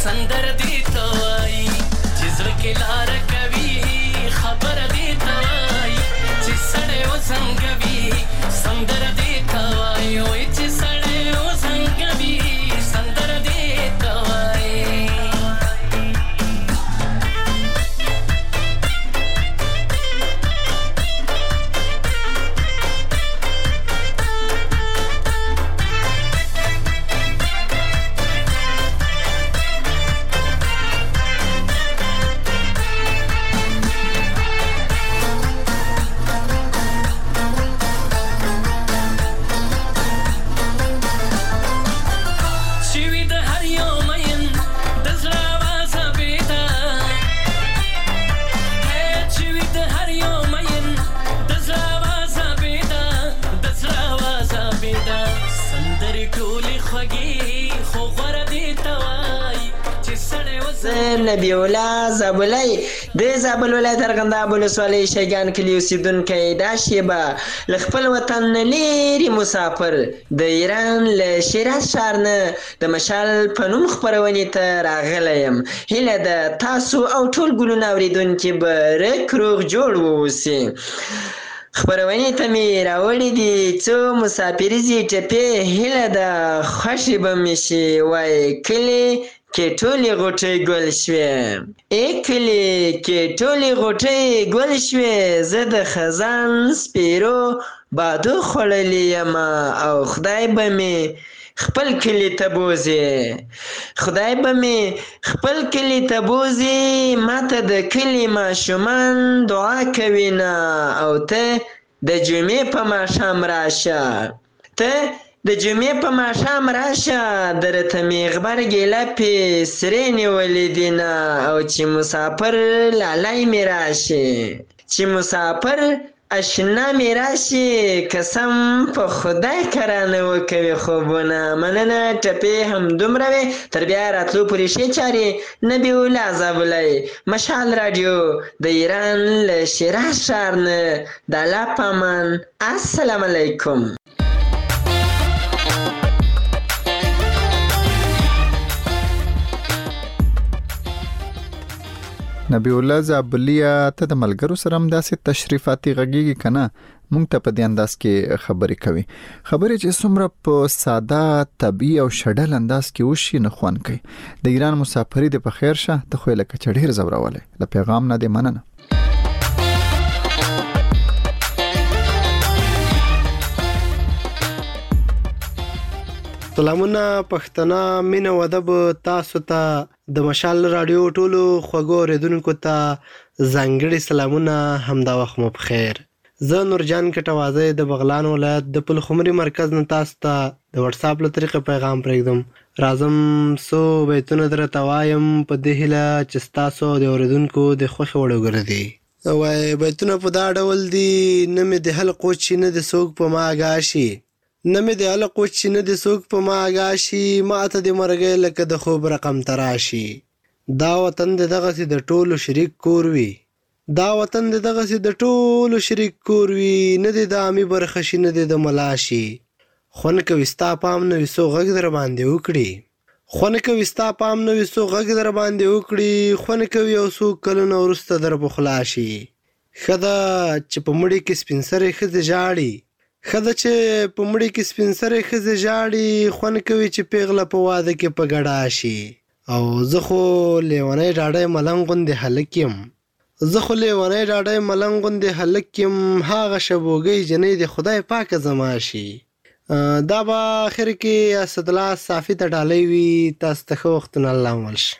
سندر دې ته وایي چې زړه کې لاره کوي خبر دې ته وایي چې سړی وزنګوي سندر دې ته وایي وایي چې سړی وزنګوي سندر دې ته وایي نبی الله زابلای د زابل ولایت ارغنداب ولسوالۍ شیګان کلي اوسیدونکی دا شیبه له خپل وطن نه لرې مسافر د ایران له شیراز ښار نه د مشال په نوم خپرونې ته راغلی یم. هیله ده تاسو او ټول ګلونه اورېدونکي به رک روغ جوړ واوسئ. خپرونې ته مې راوړي دي څو مسافریزې ټپې، هیله ده خوښې به مې شي. وایي کلي کې ټولې غوټۍ ګل شوې، کلي کې ټولې غوټۍ ګل شوې، زه د خزان سپیرو بادو خوړلې یم او خدای به مې خپل کلی ته بوزي، خدای به مې خپل کلی ته بوزي. ماته د کلي ماشومان دعا کوي نه، او ته د جمعې په ماښام راشه، ته د جمعې په ماښام راشه، درته مې غبرګې لپې سرې نیولې دي نه، او چې مسافر لالی مې راشي، چې مسافر اشنا مې راشي، قسم په خدای کرانه وکوي خوبونه. مننه، ټپې همدومره وې. تر بیا راتلو پورې ښې چارې. نبی الله زابلۍ، مشال راډیو د ایران له شیراز ښار نه. د الله په امان. السلام علیکم. نبی الله زابلیا ته د ملګرو سره هم داسې تشریفاتي غږیږي که نه؟ مونږ ته په دې انداز کې خبرې کوي، خبرې چې څومره په ساده طبیعي او شډل انداز کې وشي نه خوند کوي. د ایران مسافري دې په خیر شه، ته خو یې لکه چې ډېر زورولی. له پیغام نه دې مننه. سلامونه پښتنه، مینه و ادب تاسو ته د مشال راډیو ټولو خوږو اورېدونکو ته ځانګړي سلامونه. همدا وخت مو په خیر. زه نورجان کټوازی د بغلان ولایت د پلخمري مرکز نه تاسو ته د واتساپ له طریقې پیغام پرېږدم. راځم څو بیتونه درته وایم په دې هیله چې ستاسو د اورېدونکو د خوښې وړ وګرځي. وایي بیتونه په دا ډول دي: نه مې د حلق وچي نه د څوک په ما اګاشي، نه مې د حلق وچي نه د څوک په ما اګاشي، ماته د مرګۍ لکه د خوب رقم تراشي. دا وطن د دغسې د ټولو شریک کور وي، دا وطن د دغسې د ټولو شریک کور وي، نه دی د عامي برخه شي نه دی د ملا شي. خوند کوي ستا پام نه وي څو غږ در باندې وکړي، خوند کوي ستا پام نه وي څو غږ در باندې وکړي، خوند کوي یو څو کلونه وروسته در په خلا شي. ښه ده چې په مړي کې سپین سرې ښځې ژاړي، ښه ده چې په مړي کې سپین سرې ښځې ژاړي، خوند کوي چې پیغله په واده کې په ګډا شي. او زه خو لیونی ډاډی ملنګ غوندې هلک یم، زه خو لیونی ډاډی ملنګ غوندې هلک یم، هغه شبوګۍ جنۍ د خدای پاکه زما شي. دا به آخر کې اسدالله صافي ته ډالۍ وي. تاسو ته ښه وختونه الله مل شي.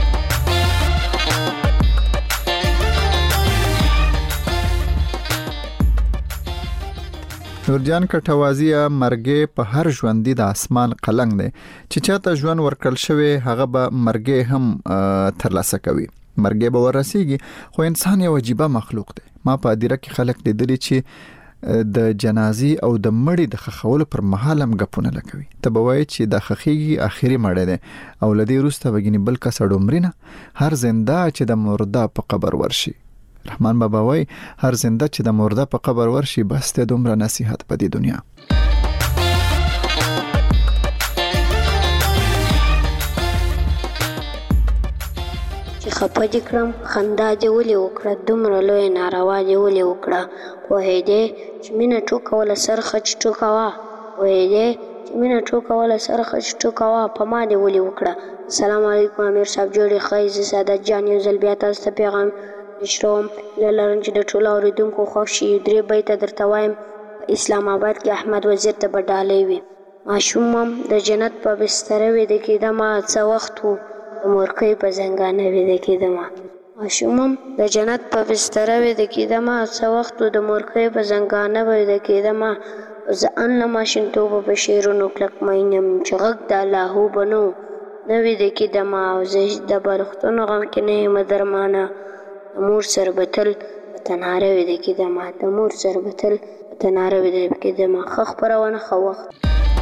نورجان کټوازیه، مرګې په هر ژوندي د اسمان قلنګ دی، چې چاته ژوند ورکړل شوی هغه به مرګې هم ترلاسه کوي، مرګې به ورسیږي. خو انسان یو عجیبه مخلوق دی. ما په هدیره کې خلک لیدلي چې د جنازي او د مړي د خښولو پر مهال هم ګپونه لګوي. ته به وایې چې دا خښېږي آخري مړی دی، او له دې وروسته به ګینې بل کس اډومرینه هر زنده چې د مرده په قبر ورشي. رحمان بابا وای هر زنده چې د مرده په قبر ورشي بس ته دومره نصیحت په دې دنیا. خفه دې کړم خندا دې ولې وکړه دومره لویه ناروا دې ولې وکړه پوهېدې چې مینه ټوکوله سر خج ټوکوه پوهېدې چې مینه ټوکوله سر خج ټوکوه په ما دې ولې وکړه السلام علیکم امیر صاحب جوړې ښایي زه سعادت جان یو ځل بیا تاسو ته پیغام نشروم هیله لرم چې د ټولو اورېدونکو خوښ شي 3 بیته درته وایم په اسلام آباد کې احمد وزیر ته به ډالۍ وي ماشومم د جنت په بستره ویده کېدمه څه وخت و د مورکۍ په زنګانه ویده کېدمه ماشومم د جنت په بستره ویده کېدمه څه وخت و د مورکۍ په زنګانه ویده کېدمه زه ان له ماشومتوبه په شعرونو کلک مینم چې غږ د اللهو به نه ویده کېدمه او زه د بالښتونو غم کې نه یم درمانه د مور سره به تل په تناره ویده کېدمه د مور سره به تل په تناره ویده کېدمه ښه خپرونه ښه وخت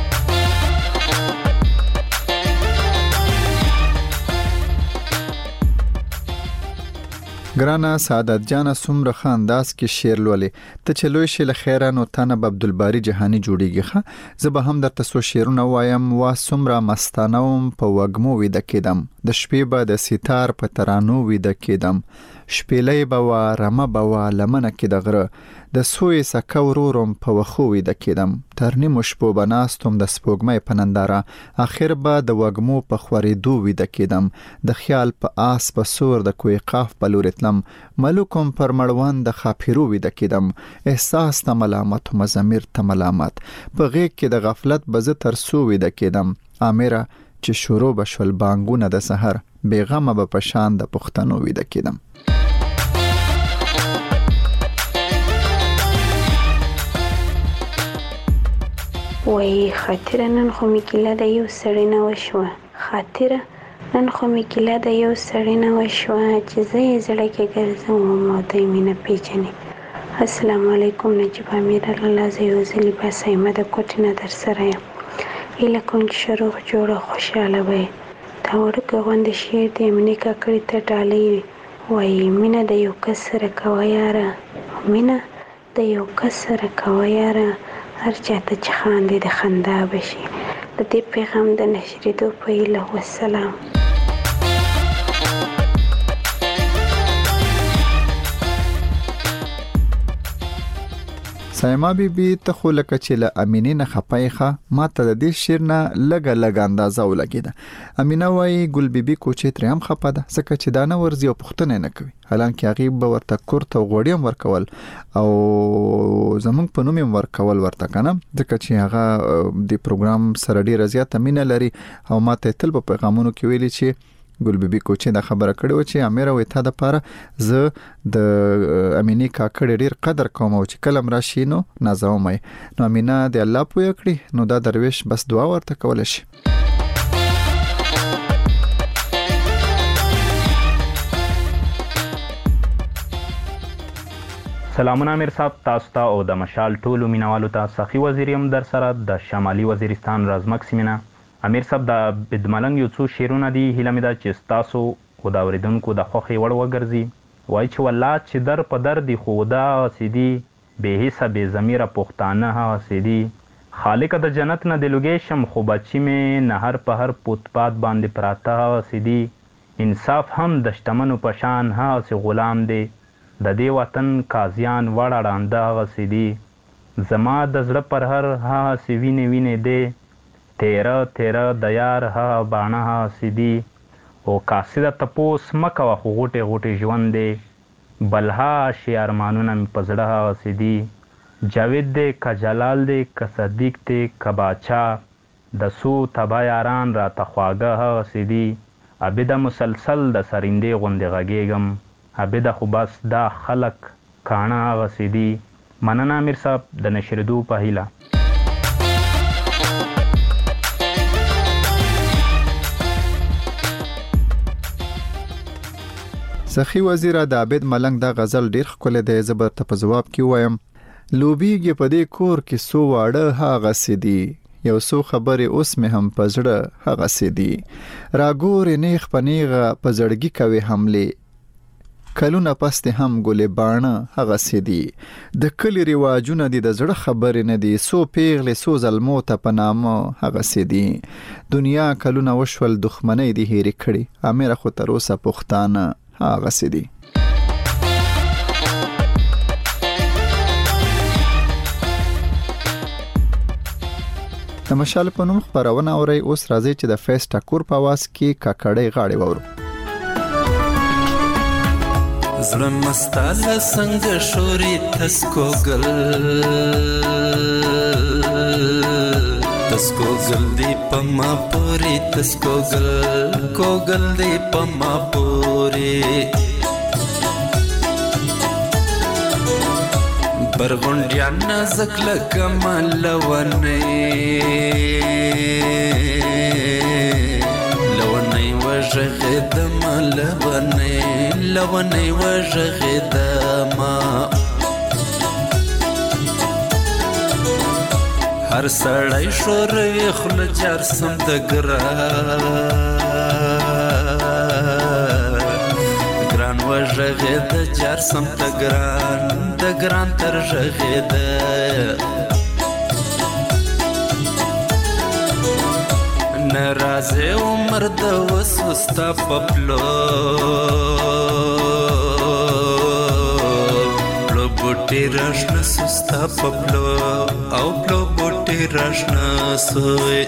ګرانه سعادت جانه څومره ښه انداز کې شعر لولې ته چې لوی شې له خیره نو تا نه به عبدالباري جهاني جوړېږي ښه زه به هم درته څو شعرونه وایم وا څومره مستانه وم په وږمو ویده کېدم د شپې به د سیتار په ترانو ویده کېدم شپېلۍ به وه رمه به وه لمنه کې د غره د سوی سکه ورورم په وښو ویده کېدم تر نیمو شپو به ناستم د سپوږمۍ په ننداره اخر به د وږمو په خورېدو ویده کېدم د خیال په آس په سور د کوی قاف په لورې تلم ملوکم پر مړوند د خاپیرو ویده کېدم احساس ته ملامت و ضمیر ته ملامت په غېږ کې د غفلت به زه تر څو ویده کېدم امره چې شروع به شول بانګونه د سحر بېغمه به په شان د پښتنو ویده کېدم وایي خاطره نن خو مې ګیله د یو سړي نه وشوه خاطره نن خو مې ګیله د یو سړي نه وشوه چې زه یې زړه کې ګرځوم او دی مې نه پېژني السلام علیکم نجیب امیر الله زه یو ځلې بس ایمه د کوټې نه در سره یم هیله کوم چې ښه روغ جوړه خوشحاله به یې دا وړوکی غوندې شعر د امینې کاکړي ته ډالۍ وي وایي مینه د یو کس سره کوه یاره مینه د یو کس سره کوه یاره هر چاته چې خاندې د خندا بشي د دې پیغام د نشریدو په هیله والسلام سایما بیبي ته خو لکه چې له امینې نه خپای ښه ما ته د دې شعر نه لږه اندازه ولګېده امینه وایي ګل بیبي کوچې ترې هم خپه ده ځکه چې دا نه ورځي او پوښتنه نه کوي حالانکه هغې به ورته کورت او غوړي هم ورکول او زمونږ په نوم هم ورکول ورته که نه ځکه چې هغه د پروګرام سره ډېره زیاته مینه لري او ما ته تل په پیغامونو کې ویلي چې ګل بیبي کوچې دا خبره کړې و چې امیر وې تا دپاره زه د امینې کاکړې ډېر قدر کوم او چې کله م راشي نو نازوم یې نو امینه د الله پویه کړي نو دا درویش بس دعا ورته کولی شي سلامونه امیر صاحب تاسو ته او د مشال ټولو مینوالو ته سخي وزیر یم در سره د شمالي وزیرستان رازمک سیمې نه امیر صاحب د بدملنګ یو څو شعرونه دي هیله مې ده چې ستاسو او د اورېدونکو د خوښې وړ وګرځي وایي چې والله چې در په در دي خو دا هسې دي بې حسه بې ضمیره پښتانه هسې دي خالقه د جنت نه د لوګی شم خو بچي مې نهر په هر پوتپات باندې پراته هسې دي انصاف هم د شتمنو په شان هسې غلام دی د دې وطن قاضیان وړه ړانده هسې دي زما د زړه پر هر هسې وینې وینې دی تیره تیره د یار هغه باڼه هسې دي او قاصده تپوس مه کوه خو غوټې غوټې ژوند دی بلها شي ارمانونه مې په زړه هسې دي جاوید دی که جلال دی که صدیق دی که باچا د څو تبا یاران راته خواږه هسې دي عبده مسلسل د سرندې غوندې غږېږم عبده خو بس دا خلک کاڼه هغسې دي مننه امیر صاحب د نشریدو په هیله سخی وزیر د عابد ملنګ دا غزل ډیر ښکلی دی زه به ته په ځواب کې وایم لوبیږي په دې کور کې څو واړه هغسې دي یو څو خبرې اوس مې هم په زړه هغسې دي راګورې نیغ په نیغه په زړګي کوي حملې کلونه پس دې هم ګلې باڼه هغسې دي د کلي رواجونه دي د زړه خبرې نه دي څو پیغلې څو زلمو ته په نامه هغسې دي دنیا کلونه وشول دښمنۍ دې هېرې کړي امیره خو تر اوسه پښتانه هغسې دي. د مشال په نوم خبرونه اوري. اوس راځي چې د فیس ټاکور په आवाज کې کاکړې غاړې وورو. زړه مستاله څنګه شوري تسکو گل دی پما پوری تسکو گل دی پما پوری برغونډیان نازک لکه ملونه وژغدما لونی وژغدما هر سړی شوروي خوله جار سم د ګران وژغد جار سم د ګران تر ژغد نرازه عمر د وسوستا پپلو پلو بوټي راشنه سستا پپلو او پلو بوټي راشنه سوی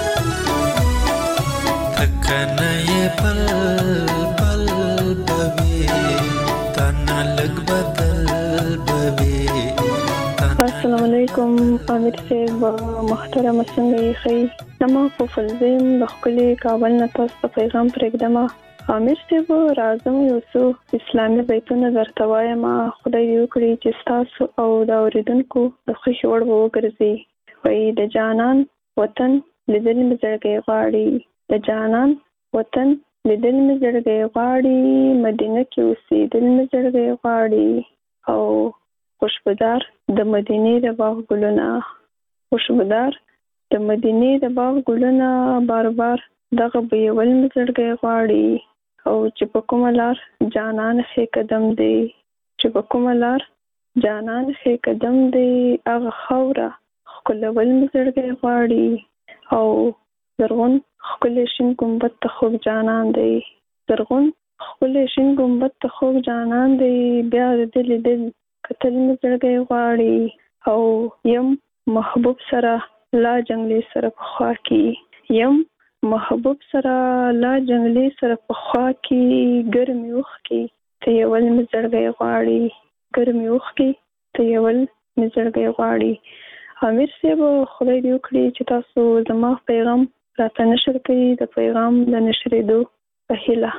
تکنه بل بل بوي تانا لګ بدل بوي. السلام علیکم امیر صاحب محترم څنګه یې خی زما په فلزم د خپلې کابل نه تاسو ته پیغام پرېږدم. امیر صاحب راځم یو څو اسلامي بیتونه درته وایم. خدای دې وکړي چې ستاسو او د اورېدونکو د خوښې وړ وګرځي. وایي د جانان وطن لیدل مې زړګی غواړي، د جانان وطن لیدل مې زړګی غواړي، مدینه کې اوسېدل مې زړګی غواړي او خوشبودار د مدینې د باغ ګلونه، خوشبودار د مدینې د باغ ګلونه بار بار دغه بویول مې زړګی غواړي او چې په کومه لار جانان ښې قدم دی، چې په کومه لار جانان ښې قدم دی هغه خاوره ښکلول مې زړګی غواړي او زرغون ښکلی شین ګمبد ته خوږ جانان دی، زرغون ښکلی شین ګمبد ته خوږ جانان دی بیا د دل دل کتل مې زړګی غواړي او یم محبوب سره لا جنگلی سره په خوا کې، یم محبوب سره لا جنگلی سره په خوا کې ګرمې اوښکې تویول مې زړګی غواړي، ګرمې اوښکې تویول مې زړګی غواړي. امیر صاحب خدای دې وکړي چې تاسو زما پیغام راته نشر کړي، د پیغام د نشرېدو په هیله.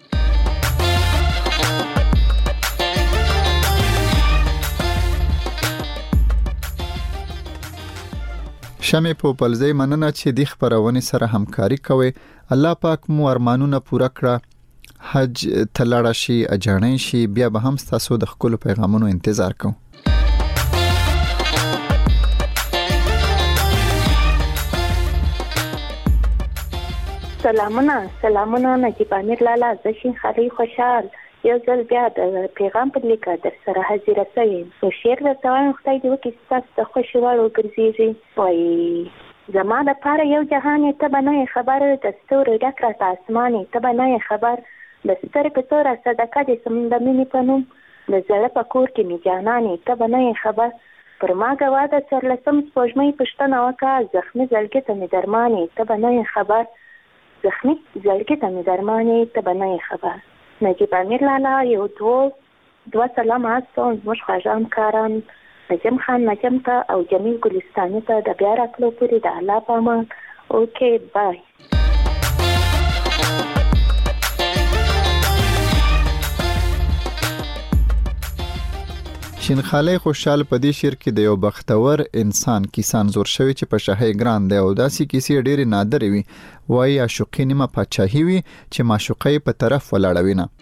شمې په پلځې مننه چې د خبرونې سره همکاري کوي. الله پاک مو ارمانونه پوره کړه، حج تلاړه شي، اجانې شي، بیا به هم تاسو د خپل پیغامونو انتظار کوم. سلامونه نجیب امیر لالا، زه شین خالي خوشحال یو ځل بیا د پیغام په لیکه در سره حاضره شوم. یو شعر درته وایم، خدای دې وکړي چې تاسو ته خوښې وړ وګرځېږي. وایي زما دپاره یو جهان یې ته به نه یې خبر، د ستورو ډک راته اسمان یې ته به نه یې خبر، د سترګو توره صدقه دې سم د مینې په نوم، د زړه په کور کې مې جانان یې ته به نه یې خبر، پر ما ګوا د څوارلسم سپوږمۍ پوښتنه وکړه، زخمي زړګي ته مې درمان یې ته به نه یې خبر، زخمي زړګي ته مې درمان یې ته به نه یې خبر. نجیب امیر لالا یو دوه سلام هستم زموږ خواږه همکاران نجم خان نجم ته او جمیل ګلستاني ته د بیا راتلو پورې د الله په امان. اوکې بای. شینخالی خوشحال په دې شعر کې د یو بختور انسان کیسان زور شوی چې په شاهي ګران دی او داسې کیسې ډېرې نادرې وي. وایي عاشقي نیمه پاچاهي وي چې معشوقه په طرف ولاړوي نه.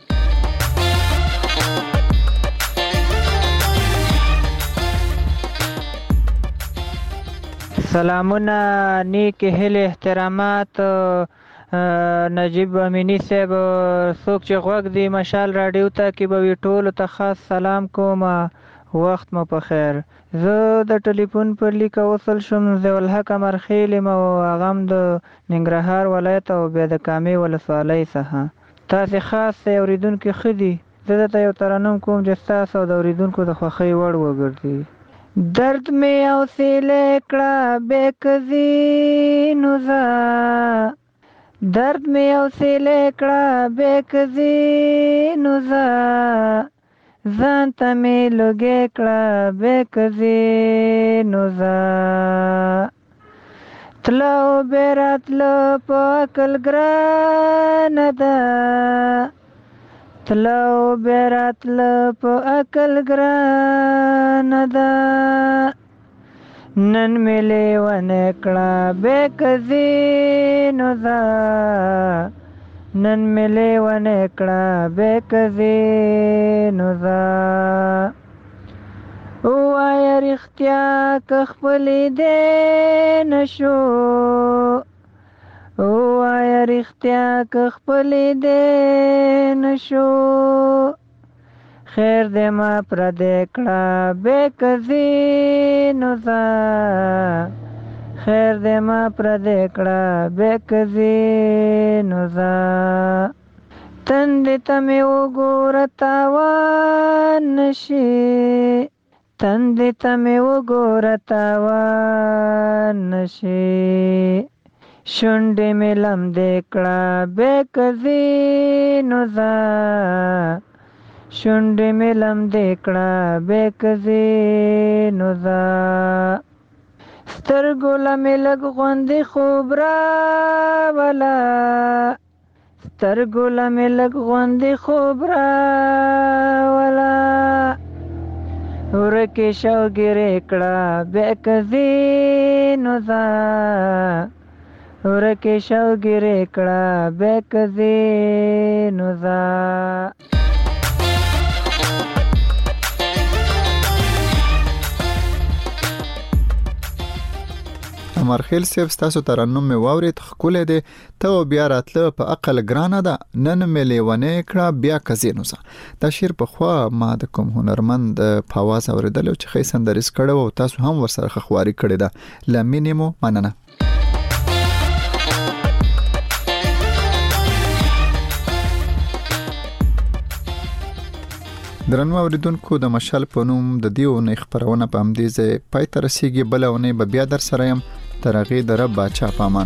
سلامونه، نیک هیله، احترامات نجیب امینی صاحب. څوک چې غوږ دی مشال راډیو ته کې به وي ټولو ته خاص سلام کوم. وخت مو په خیر. زه د ټلیفون پر لیکه وصل شوم، ضیاءالحق امرخیل یم او هغه هم د ننګرهار ولایت او بیا د کامې ولسوالۍ څخه. تاسې خاص اورېدونکي ښه دي، زه درته یو ترنم کوم چې ستاسو او د اورېدونکو د خوښۍ وړ وګرځي. درد مې حوصله کړه بېکزي نو زه درد مې حوصله کړه بېکزي نو زه ځان ته مې لږې کړه بېکزي نو زه تله او بې راتله په عقل ګرانه ده تله او بې راتله په عقل ګرانه ده نن مې لیونی کړه بېکزي نو زه نن مې لیونی کړه بېکزي نو زه ووایه رښتیا که خپلې دې نشو ووایه رښتیا که خپلې دې نشو خیر دې ما پردی کړه بېکزي نو زه خیر دې ما پردی کړه بېکزي نو زه تندې ته مې وګوره تاوان نشي تندې ته مې وګوره تاوان نشي شونډې مې لمدې کړه بېکزي نو زه شونډې مې لمدې کړه بېکزي نو زه سترګو له مې لږ غوندې خوب راوله سترګو له مې لږ غوندې خوب راوله ورکې شوګیرې کړه بېکزي نو زه ورکې شوګیرې کړه بېکزي نو زه امرخیل صاحب ستاسو ترنم مې واورید ښکلی دی ته بیا راتله په عقل ګرانه ده نن مې لیونی کړه بیا کزي نو زه دا شعر پخوا ما د کوم هنرمند په اواز اورېدلی چې ښه سندریز کړی و او تاسو هم ورسره ښه خواري کړې ده له مینې مو مننه. درنو اوریدونکو د مشال په نوم د دې اونۍ خپرونه په همدې ځای پای ته رسیږي. بله اونۍ به بیا در سره یم. تر هغې د رب باچا په امان.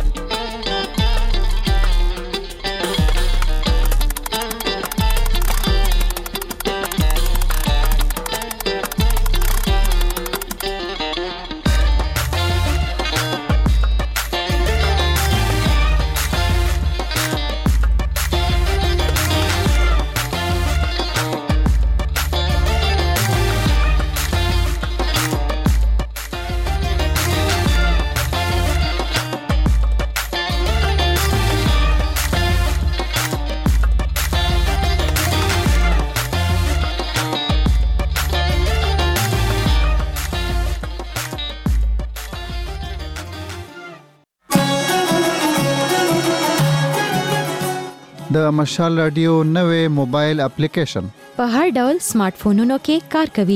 د مشال رادیو نوې موبایل اپلیکیشن په هر ډول سمارټ فونونو کې کار کوي.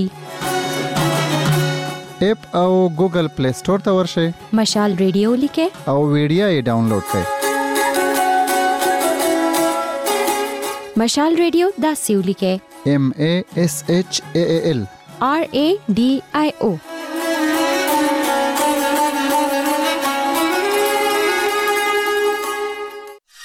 اپ او ګوګل پلی سٹور ته ورشئ. مشال رادیو لیکئ او ویډیو یې ډاونلوډ کړئ. مشال رادیو داسې ولیکئ: MASHAL RADIO